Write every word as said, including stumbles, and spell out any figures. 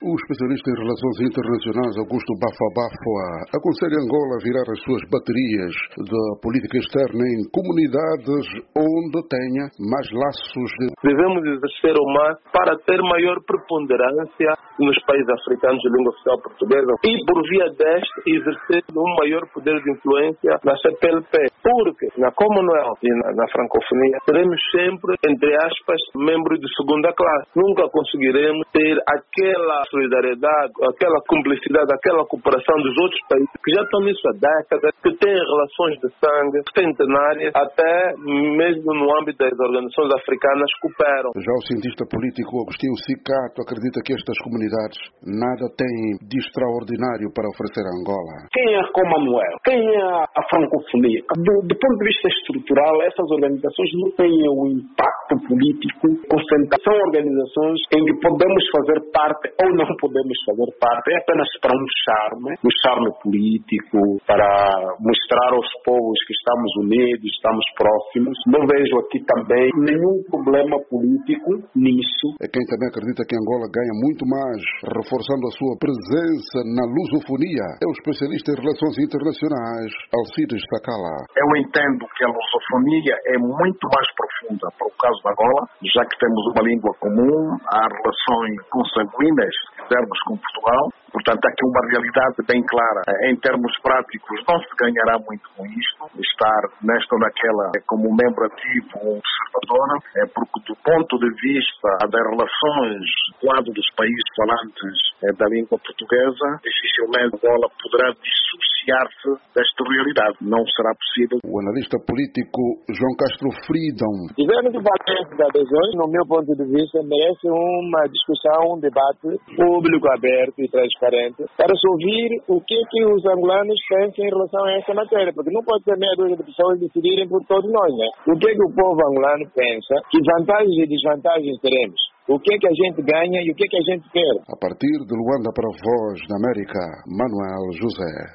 O especialista em relações internacionais Augusto Bafa-Bafoa aconselha Angola a virar as suas baterias da política externa em comunidades onde tenha mais laços de... Devemos exercer o mar para ter maior preponderância nos países africanos de língua oficial portuguesa e, por via deste, exercer um maior poder de influência na C P L P. Porque na Commonwealth e na, na francofonia seremos sempre, entre aspas, membros de segunda classe. Nunca conseguiremos ter aquela solidariedade, aquela cumplicidade, aquela cooperação dos outros países que já estão nisso há décadas, que têm relações de sangue centenárias, até mesmo no âmbito das organizações africanas cooperam. Já o cientista político Agostinho Cicato acredita que estas comunidades nada têm de extraordinário para oferecer a Angola. Quem é a Commonwealth? Quem é a francofonia? Do, do ponto de vista estrutural, essas organizações não têm um impacto político concentrado. São organizações em que podemos fazer parte ou não podemos fazer parte. É apenas para um charme, um charme político, para mostrar aos povos que estamos unidos, estamos próximos. Não vejo aqui também nenhum problema político nisso. É quem também acredita que Angola ganha muito mais reforçando a sua presença na lusofonia. É o especialista em relações internacionais, Alcides Sacala. Eu entendo que a lusofonia é muito mais profunda para o caso da Angola, já que temos uma língua comum, há relações consanguíneas termos com Portugal. Portanto, há aqui uma realidade bem clara. Em termos práticos, não se ganhará muito com isto. Estar nesta ou naquela como membro ativo ou observador, é porque do ponto de vista das relações do lado dos países falantes da língua portuguesa, dificilmente Angola poderá dissociar-se desta realidade. Não será possível. O analista político João Castro Freedom. Tivemos o valente da adesões, no meu ponto de vista, merece uma discussão, um debate público, aberto e transparente, para se ouvir o que, que os angolanos pensam em relação a essa matéria, porque não pode ser meia dúzia de pessoas decidirem por todos nós, né? O que, que o povo angolano pensa, que vantagens e desvantagens teremos, o que, que a gente ganha e o que, que a gente quer. A partir de Luanda para a Voz da América, Manuel José.